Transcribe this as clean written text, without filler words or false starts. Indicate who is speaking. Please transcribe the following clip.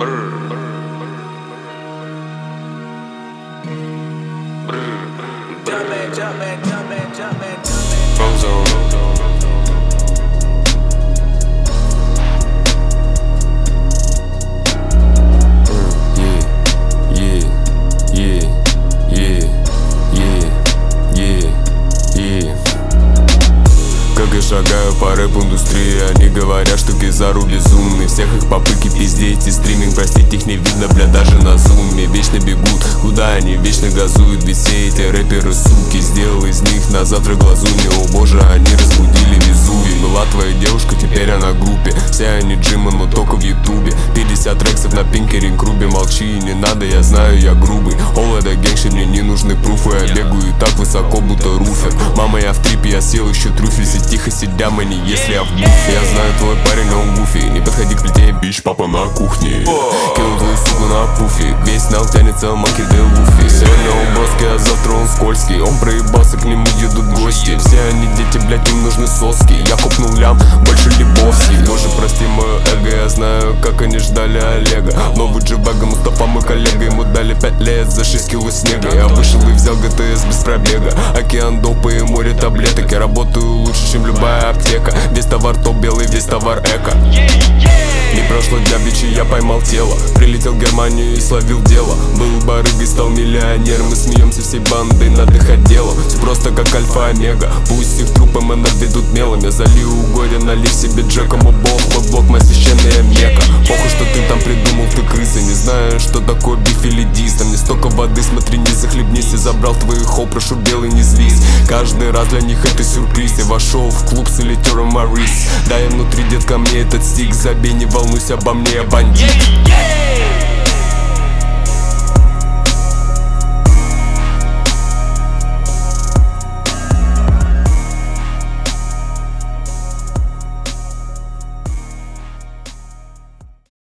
Speaker 1: Как я шагаю по рэп-индустрии, они говорят, что Кизару безумный. Всех их попытки пиздеть и стриминг, простить их не видно, бля, даже на зуме. Вечно бегут, куда они вечно газуют, ведь все эти рэперы суки. Сделал из них на завтра глазуни, о боже, они разбудили Везувий. Была твоя девушка, теперь она в группе, все они джимы, но только в ютубе. 50 трексов на пинкеринг крубе, молчи, не надо, я знаю, я грубый. All это гейши, мне не нужны пруфы, я бегаю так высоко, будто руфер. Мама, я в трипе, я съел еще трюфель, тихо сидя мы не если я в буфе. Я знаю, твой парень, но он гуфи, не подходи к плите, бич, папа на кухне. Кинул твою суку на пуфе, весь нал тянется, маки де луфи. Сегодня он броский, а завтра он скользкий. Он проебался, к нему едут гости. Все они дети, блять, им нужны соски. Я купнул лям, больше Лебовский. Боже, прости мое эго, я знаю, как они ждали Олега. Новый Джибага, Мустафа мой коллега, ему дали 5 лет за 6 кило снега. Я вышел и взял ГТС без пробега. Океан допа и море таблеток. Я работаю лучше, чем любая аптека. Весь товар топ белый, весь товар эко. Не прошло дня бичи, я поймал тело. Прилетел в Германию и словил дело. Был барыгой, стал миллионером. Мы смеемся всей бандой над их отделом. Все просто как альфа-омега. Пусть их трупы мы наведут мелом. Я залью горе, налив себе Джеком. О бог, мой блок, моя священная мека. Похуй, что ты там придумал, ты крыса. Не знаю, что такое биф или дис. Там не столько воды, смотри, не захлебнись. Я забрал твои хоу, прошу, белый, не злись. Каждый раз для них это сюрприз. Я вошел в клуб с элитером Марис. Да, я внутри, детка, мне этот стик. Забей, не волнуйся обо мне, я бандит.